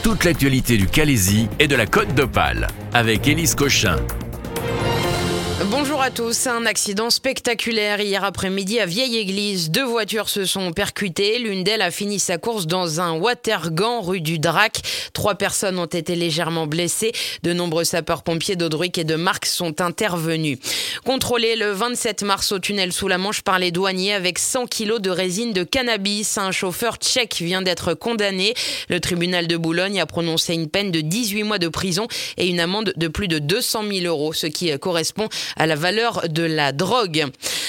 toute l'actualité du Calaisis et de la Côte d'Opale avec Élise Cochin. Bonjour à tous. Un accident spectaculaire hier après-midi à Vieille-Église. 2 voitures se sont percutées. L'une d'elles a fini sa course dans un watergan rue du Drac. 3 personnes ont été légèrement blessées. De nombreux sapeurs-pompiers d'Audruic et de Marques sont intervenus. Contrôlé le 27 mars au tunnel sous la Manche par les douaniers avec 100 kilos de résine de cannabis. Un chauffeur tchèque vient d'être condamné. Le tribunal de Boulogne a prononcé une peine de 18 mois de prison et une amende de plus de 200 000 €, ce qui correspond à la valeur de la drogue.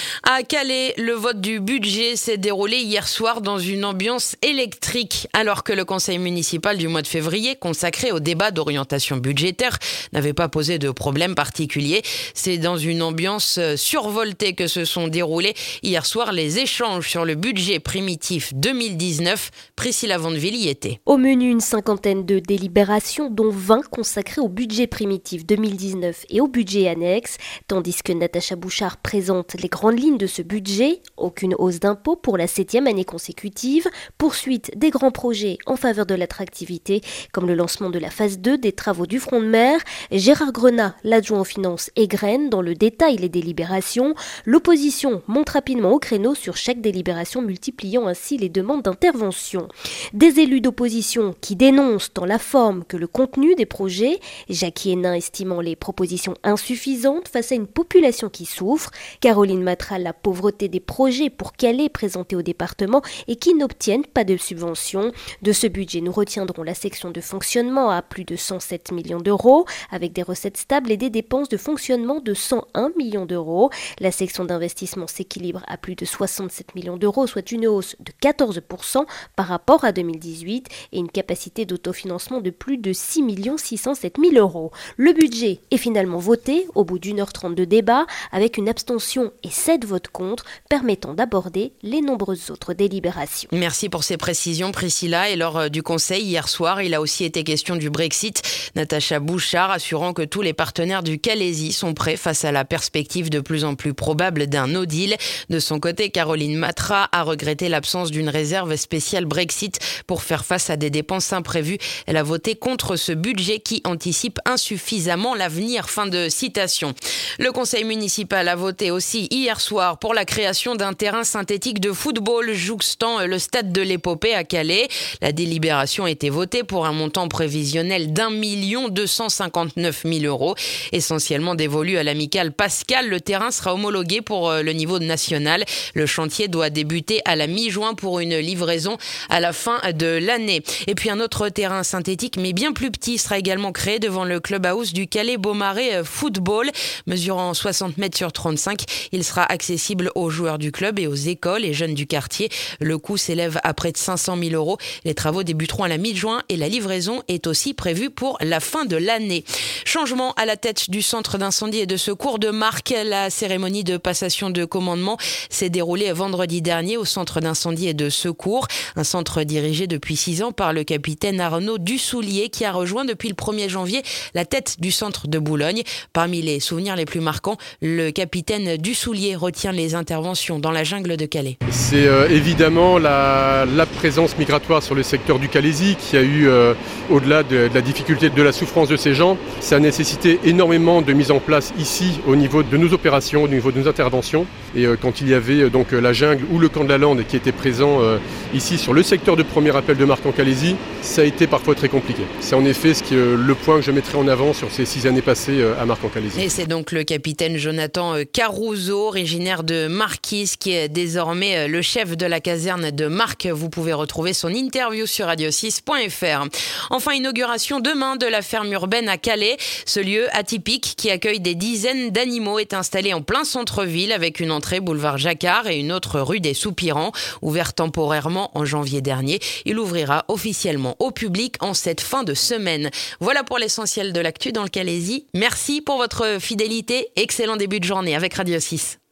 À Calais, le vote du budget s'est déroulé hier soir dans une ambiance électrique, alors que le conseil municipal du mois de février, consacré au débat d'orientation budgétaire, n'avait pas posé de problème particulier. C'est dans une ambiance survoltée que se sont déroulés hier soir les échanges sur le budget primitif 2019. Priscilla Vandeville y était. Au menu, une cinquantaine de délibérations, dont 20 consacrées au budget primitif 2019 et au budget annexe, tandis que Natacha Bouchard présente les grandes lignes de ce budget. Aucune hausse d'impôts pour la 7e année consécutive, poursuite des grands projets en faveur de l'attractivité, comme le lancement de la phase 2 des travaux du front de mer. Gérard Grenat, l'adjoint aux finances, égrène dans le détail les délibérations. L'opposition monte rapidement au créneau sur chaque délibération, multipliant ainsi les demandes d'intervention. Des élus d'opposition qui dénoncent tant la forme que le contenu des projets. Jackie Hénin estimant les propositions insuffisantes face à une population qui souffre. Caroline Matral, la pauvreté des projets pour Calais présentés au département et qui n'obtiennent pas de subventions. De ce budget, nous retiendrons la section de fonctionnement à plus de 107 millions d'euros, avec des recettes stables et des dépenses de fonctionnement de 101 millions d'euros. La section d'investissement s'équilibre à plus de 67 millions d'euros, soit une hausse de 14% par rapport à 2018 et une capacité d'autofinancement de plus de 6 607 000 €. Le budget est finalement voté au bout d'1h30 de débat, avec une abstention et 7 votes contre, permettant d'aborder les nombreuses autres délibérations. Merci pour ces précisions, Priscilla. Et lors du conseil hier soir, il a aussi été question du Brexit. Natacha Bouchard assurant que tous les partenaires du Calaisis sont prêts face à la perspective de plus en plus probable d'un no deal. De son côté, Caroline Matra a regretté l'absence d'une réserve spéciale Brexit pour faire face à des dépenses imprévues. Elle a voté contre ce budget qui anticipe insuffisamment l'avenir. Fin de citation. Le conseil municipal a voté aussi hier soir pour la création d'un terrain synthétique de football jouxtant le stade de l'Épopée à Calais. La délibération a été votée pour un montant prévisionnel d'1 259 000 €, essentiellement dévolu à l'amicale Pascal. Le terrain sera homologué pour le niveau national. Le chantier doit débuter à la mi-juin pour une livraison à la fin de l'année. Et puis un autre terrain synthétique, mais bien plus petit, sera également créé devant le clubhouse du Calais-Beaumarais Football. Mesurant 60 mètres sur 35, il sera accessible aux joueurs du club et aux écoles et jeunes du quartier. Le coût s'élève à près de 500 000 €. Les travaux débuteront à la mi-juin et la livraison est aussi prévue pour la fin de l'année. Changement à la tête du centre d'incendie et de secours de Marques. La cérémonie de passation de commandement s'est déroulée vendredi dernier au centre d'incendie et de secours. Un centre dirigé depuis 6 ans par le capitaine Arnaud Dussoulier qui a rejoint depuis le 1er janvier la tête du centre de Boulogne. Parmi les souvenirs les plus marquants, le capitaine Dussoulier retient les interventions dans la jungle de Calais. C'est évidemment la présence migratoire sur le secteur du Calaisis qui a eu, au-delà de la difficulté de la souffrance de ces gens, ça a nécessité énormément de mise en place ici au niveau de nos opérations, au niveau de nos interventions. Et quand il y avait donc la jungle ou le camp de la Lande qui était présent ici sur le secteur de premier appel de Marques en Calaisis, ça a été parfois très compliqué. C'est en effet le point que je mettrai en avant sur ces 6 années passées à Marques en Calaisis. Et c'est donc le capitaine Jonathan Caruso, originaire de Marquise, qui est désormais le chef de la caserne de Marques. Vous pouvez retrouver son interview sur radio6.fr. Enfin, inauguration demain de la ferme urbaine à Calais. Ce lieu atypique qui accueille des dizaines d'animaux est installé en plein centre-ville avec une entrée boulevard Jacquard et une autre rue des Soupirants. Ouvert temporairement en janvier dernier, il ouvrira officiellement au public en cette fin de semaine. Voilà pour l'essentiel de l'actu dans le Calaisis. Merci pour votre fidélité. Excellent début de journée avec Radio 6.